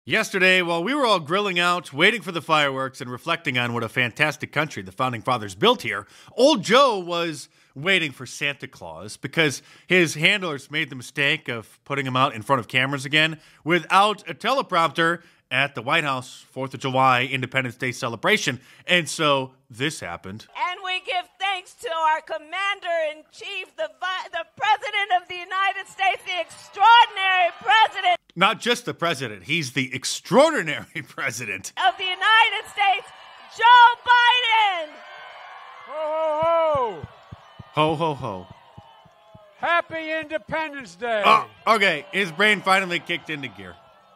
Yesterday, while we were all grilling out, waiting for the fireworks, and reflecting on what a fantastic country the Founding Fathers built here, Old Joe was waiting for Santa Claus because his handlers made the mistake of putting him out in front of cameras again without a teleprompter at the White House 4th of July Independence Day celebration. And so this happened. And we give thanks to our Commander-in-Chief, the President of the United States, the extraordinary President. Not just the president, he's the extraordinary president of the United States, Joe Biden. Ho, ho, ho. Ho, ho, ho. Happy Independence Day. Oh, okay, his brain finally kicked into gear.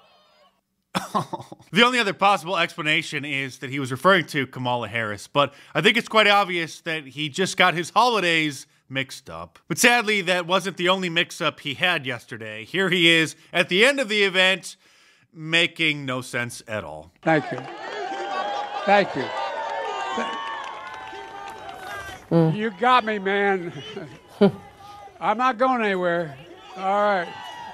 The only other possible explanation is that he was referring to Kamala Harris, but I think it's quite obvious that he just got his holidays mixed up. But sadly, that wasn't the only mix-up he had yesterday. Here he is at the end of the event, making no sense at all. Thank you. Thank you. You got me, man. I'm not going anywhere. All right.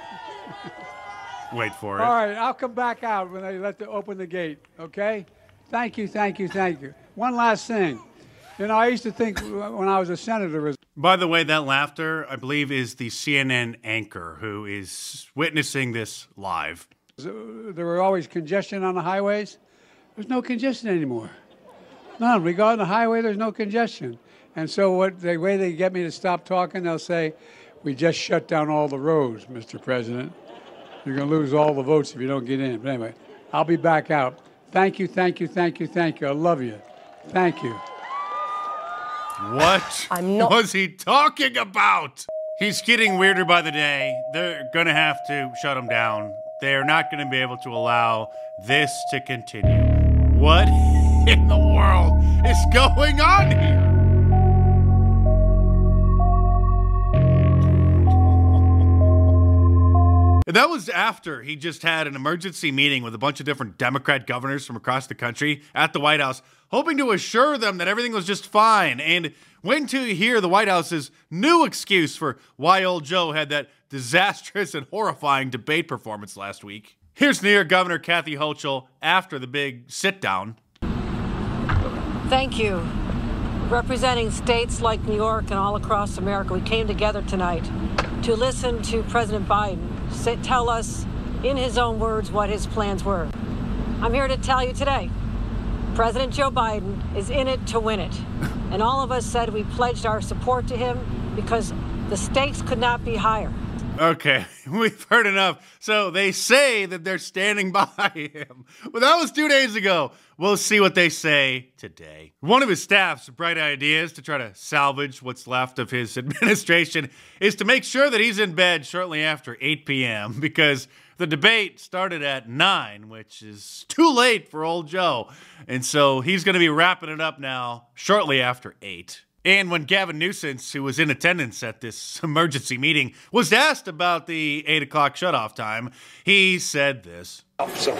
Wait for it. All right, I'll come back out when they open the gate, okay? Thank you, thank you, thank you. One last thing. You know, I used to think when I was a senator... By the way, that laughter, I believe, is the CNN anchor who is witnessing this live. There were always congestion on the highways. There's no congestion anymore. None. We go on the highway, there's no congestion. And so the way they get me to stop talking, they'll say, we just shut down all the roads, Mr. President. You're going to lose all the votes if you don't get in. But anyway, I'll be back out. Thank you, thank you, thank you, thank you. I love you. Thank you. What was he talking about? He's getting weirder by the day. They're going to have to shut him down. They're not going to be able to allow this to continue. What in the world is going on here? And that was after he just had an emergency meeting with a bunch of different Democrat governors from across the country at the White House, hoping to assure them that everything was just fine. And went to hear the White House's new excuse for why Old Joe had that disastrous and horrifying debate performance last week. Here's New York Governor Kathy Hochul after the big sit-down. Thank you. Representing states like New York and all across America, we came together tonight to listen to President Biden tell us, in his own words, what his plans were. I'm here to tell you today, President Joe Biden is in it to win it. And all of us said we pledged our support to him because the stakes could not be higher. Okay, we've heard enough. So they say that they're standing by him. Well, that was 2 days ago. We'll see what they say today. One of his staff's bright ideas to try to salvage what's left of his administration is to make sure that he's in bed shortly after 8 p.m. because the debate started at 9, which is too late for Old Joe. And so he's going to be wrapping it up now shortly after 8. And when Gavin Newsom, who was in attendance at this emergency meeting, was asked about the 8 o'clock shutoff time, he said this. So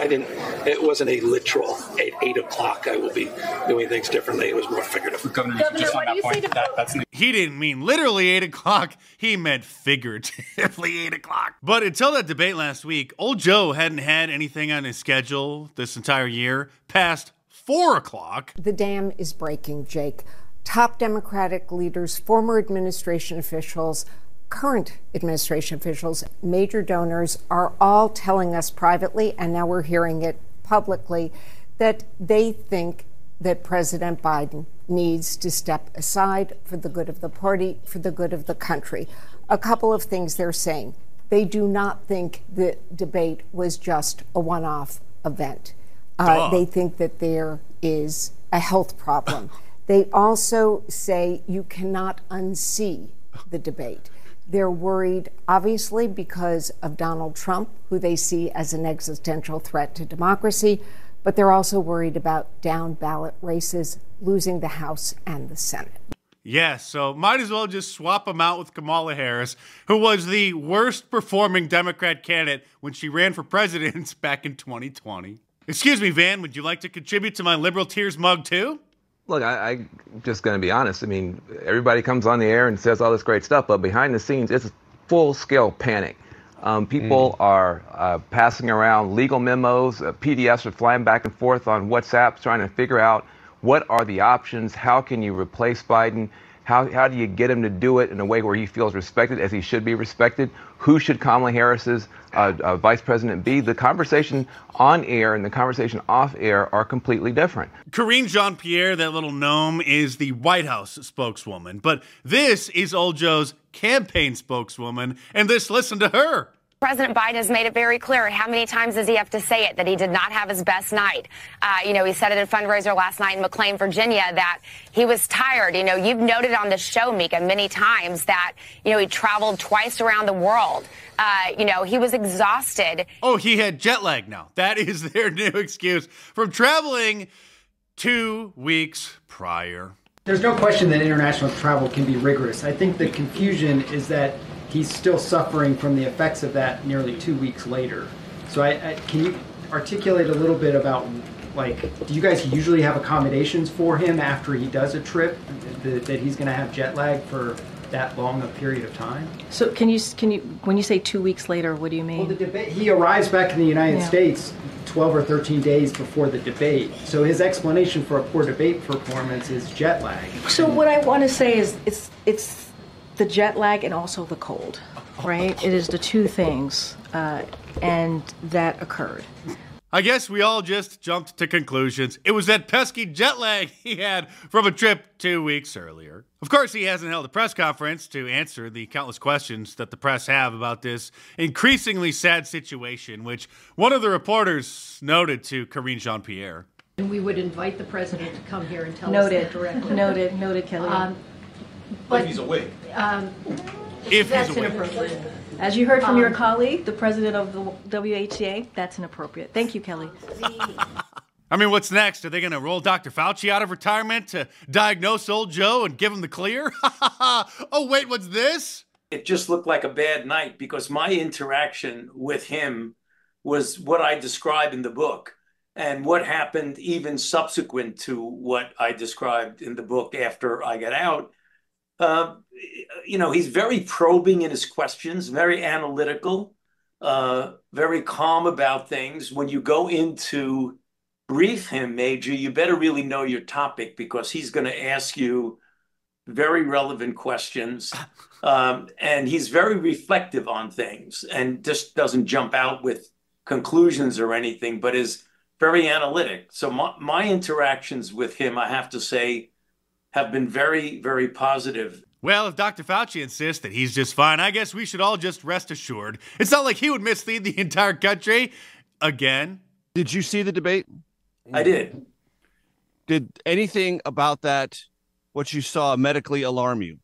it wasn't a literal 8 o'clock. I will be doing things differently. It was more figurative. Governor, just on that point, he didn't mean literally 8 o'clock. He meant figuratively 8 o'clock. But until that debate last week, Old Joe hadn't had anything on his schedule this entire year past 4 o'clock. The dam is breaking, Jake. Top Democratic leaders, former administration officials, current administration officials, major donors are all telling us privately, and now we're hearing it publicly, that they think that President Biden needs to step aside for the good of the party, for the good of the country. A couple of things they're saying. They do not think the debate was just a one-off event. They think that there is a health problem. They also say you cannot unsee the debate. They're worried, obviously, because of Donald Trump, who they see as an existential threat to democracy, but they're also worried about down-ballot races, losing the House and the Senate. Yeah, so might as well just swap him out with Kamala Harris, who was the worst-performing Democrat candidate when she ran for president back in 2020. Excuse me, Van, would you like to contribute to my Liberal Tears mug, too? Look, I'm just going to be honest. I mean, everybody comes on the air and says all this great stuff, but behind the scenes, it's full-scale panic. People are passing around legal memos. PDFs are flying back and forth on WhatsApp trying to figure out what are the options. How can you replace Biden? How do you get him to do it in a way where he feels respected as he should be respected? Who should Kamala Harris's vice president be? The conversation on air and the conversation off air are completely different. Karine Jean-Pierre, that little gnome, is the White House spokeswoman. But this is Old Joe's campaign spokeswoman. And listen to her. President Biden has made it very clear. How many times does he have to say it that he did not have his best night? He said it at a fundraiser last night in McLean, Virginia, that he was tired. You've noted on this show, Mika, many times that, he traveled twice around the world. He was exhausted. Oh, he had jet lag now. That is their new excuse from traveling 2 weeks prior. There's no question that international travel can be rigorous. I think the confusion is that he's still suffering from the effects of that nearly 2 weeks later. So can you articulate a little bit about, do you guys usually have accommodations for him after he does a trip, that he's going to have jet lag for that long a period of time? So can you, when you say 2 weeks later, what do you mean? Well, the debate, he arrives back in the United States 12 or 13 days before the debate. So his explanation for a poor debate performance is jet lag. So what I want to say is it's the jet lag and also the cold, right? It is the two things, and that occurred. I guess we all just jumped to conclusions. It was that pesky jet lag he had from a trip 2 weeks earlier. Of course, he hasn't held a press conference to answer the countless questions that the press have about this increasingly sad situation, which one of the reporters noted to Karine Jean-Pierre. And we would invite the president to come here and tell us that directly. Noted, Kelly. But if he's awake. If that's he's awake. inappropriate. As you heard from your colleague, the president of the WHA, that's inappropriate. Thank you, Kelly. I mean, what's next? Are they going to roll Dr. Fauci out of retirement to diagnose old Joe and give him the clear? Oh, wait, what's this? It just looked like a bad night because my interaction with him was what I described in the book and what happened even subsequent to what I described in the book after I got out. He's very probing in his questions, very analytical, very calm about things. When you go in to brief him, Major, you better really know your topic because he's going to ask you very relevant questions. And he's very reflective on things and just doesn't jump out with conclusions or anything, but is very analytic. So my interactions with him, I have to say, have been very, very positive. Well, if Dr. Fauci insists that he's just fine, I guess we should all just rest assured. It's not like he would mislead the entire country again. Did you see the debate? I did. Did anything about that, what you saw, medically alarm you?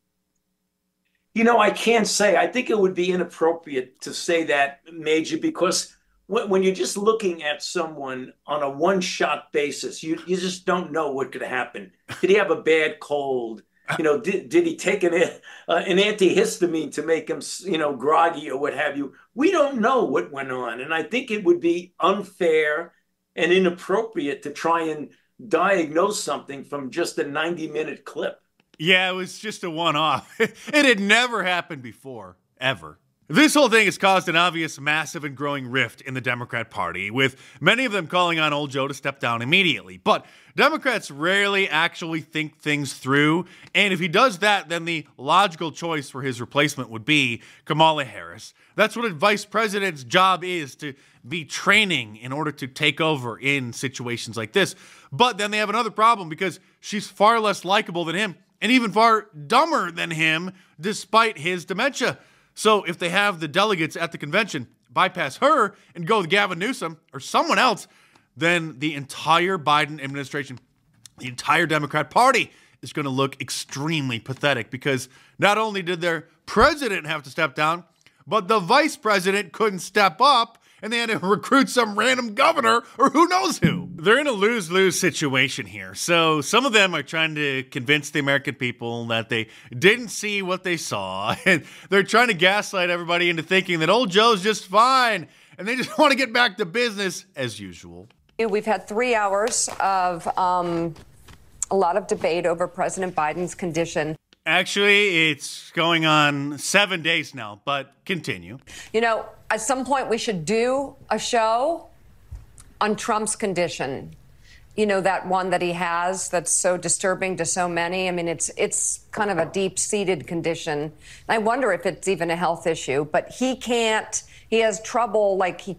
I can't say. I think it would be inappropriate to say that, Major, because when you're just looking at someone on a one-shot basis, you just don't know what could happen. Did he have a bad cold? Did he take an antihistamine to make him, groggy or what have you? We don't know what went on. And I think it would be unfair and inappropriate to try and diagnose something from just a 90-minute clip. Yeah, it was just a one-off. It had never happened before, ever. This whole thing has caused an obvious, massive, and growing rift in the Democrat Party, with many of them calling on old Joe to step down immediately. But Democrats rarely actually think things through, and if he does that, then the logical choice for his replacement would be Kamala Harris. That's what a vice president's job is, to be training in order to take over in situations like this. But then they have another problem because she's far less likable than him, and even far dumber than him, despite his dementia. So if they have the delegates at the convention bypass her and go with Gavin Newsom or someone else, then the entire Biden administration, the entire Democrat Party is going to look extremely pathetic because not only did their president have to step down, but the vice president couldn't step up and they had to recruit some random governor or who knows who. They're in a lose-lose situation here. So some of them are trying to convince the American people that they didn't see what they saw. And they're trying to gaslight everybody into thinking that old Joe's just fine. And they just want to get back to business as usual. We've had 3 hours of a lot of debate over President Biden's condition. Actually, it's going on 7 days now, but continue. You know, at some point we should do a show on Trump's condition. You know, that one that he has that's so disturbing to so many. I mean, it's kind of a deep-seated condition. I wonder if it's even a health issue, but he has trouble,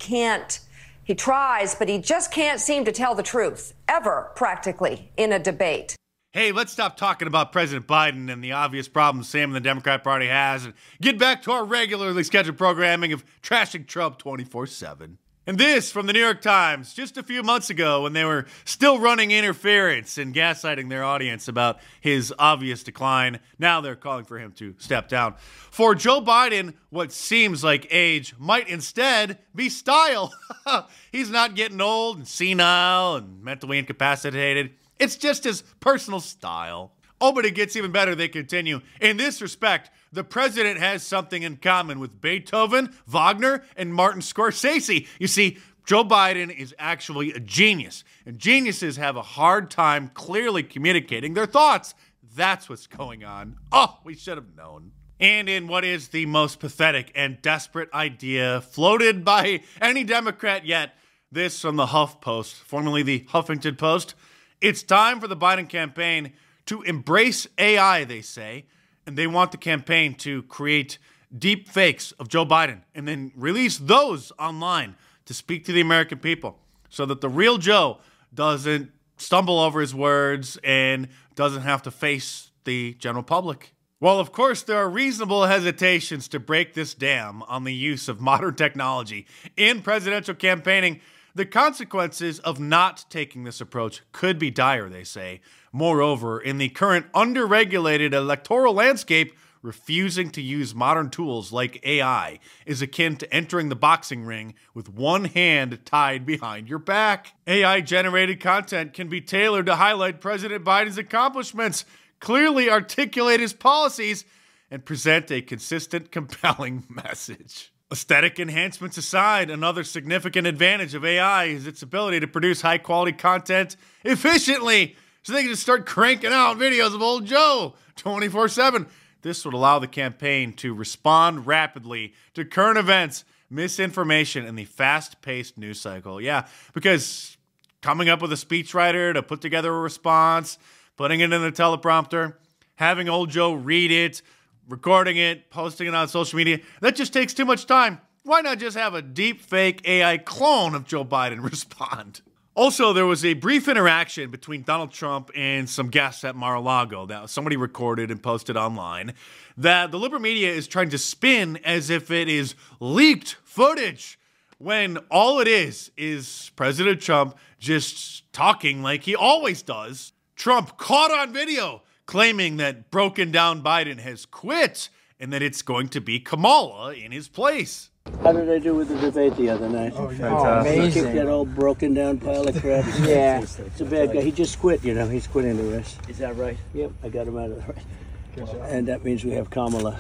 he tries, but he just can't seem to tell the truth, ever, practically, in a debate. Hey, let's stop talking about President Biden and the obvious problems Sam and the Democrat Party has and get back to our regularly scheduled programming of trashing Trump 24/7. And this from the New York Times just a few months ago when they were still running interference and gaslighting their audience about his obvious decline. Now they're calling for him to step down. For Joe Biden, what seems like age might instead be style. He's not getting old and senile and mentally incapacitated. It's just his personal style. Oh, but it gets even better. They continue. In this respect, the president has something in common with Beethoven, Wagner, and Martin Scorsese. You see, Joe Biden is actually a genius, and geniuses have a hard time clearly communicating their thoughts. That's what's going on. Oh, we should have known. And in what is the most pathetic and desperate idea floated by any Democrat yet, this from the HuffPost, formerly the Huffington Post. It's time for the Biden campaign to embrace AI, they say, and they want the campaign to create deep fakes of Joe Biden and then release those online to speak to the American people so that the real Joe doesn't stumble over his words and doesn't have to face the general public. Well, of course, there are reasonable hesitations to break this dam on the use of modern technology in presidential campaigning. The consequences of not taking this approach could be dire, they say. Moreover, in the current under-regulated electoral landscape, refusing to use modern tools like AI is akin to entering the boxing ring with one hand tied behind your back. AI-generated content can be tailored to highlight President Biden's accomplishments, clearly articulate his policies, and present a consistent, compelling message. Aesthetic enhancements aside, another significant advantage of AI is its ability to produce high-quality content efficiently, so they can just start cranking out videos of old Joe 24/7. This would allow the campaign to respond rapidly to current events, misinformation, and the fast-paced news cycle. Yeah, because coming up with a speechwriter to put together a response, putting it in the teleprompter, having old Joe read it, recording it, posting it on social media, that just takes too much time. Why not just have a deep fake AI clone of Joe Biden respond? Also, there was a brief interaction between Donald Trump and some guests at Mar-a-Lago that somebody recorded and posted online that the liberal media is trying to spin as if it is leaked footage, when all it is President Trump just talking like he always does. Trump caught on video claiming that broken down Biden has quit and that it's going to be Kamala in his place. How did I do with the debate the other night? Oh, amazing. Kicked that old broken down pile of crap. Yeah. It's a bad guy. He just quit, you know. He's quitting the race. Is that right? Yep, I got him out of the race. And that means we have Kamala.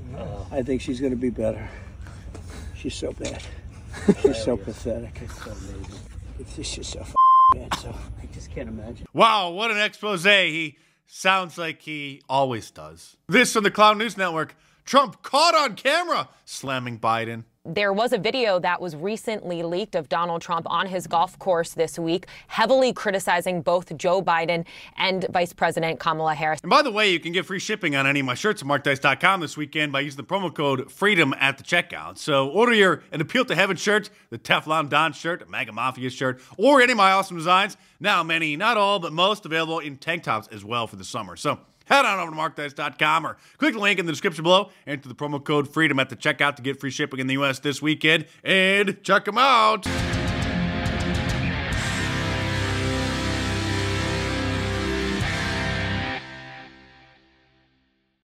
I think she's going to be better. She's so bad. She's so pathetic. It's so amazing. It's just so bad, so I just can't imagine. Wow, what an expose. He sounds like he always does. This from the Cloud News Network. Trump caught on camera slamming Biden. There was a video that was recently leaked of Donald Trump on his golf course this week, heavily criticizing both Joe Biden and Vice President Kamala Harris. And by the way, you can get free shipping on any of my shirts at markdice.com this weekend by using the promo code FREEDOM at the checkout. So order your An Appeal to Heaven shirt, the Teflon Don shirt, a MAGA Mafia shirt, or any of my awesome designs. Now many, not all, but most available in tank tops as well for the summer. So head on over to markdice.com or click the link in the description below. Enter the promo code FREEDOM at the checkout to get free shipping in the U.S. this weekend. And check them out.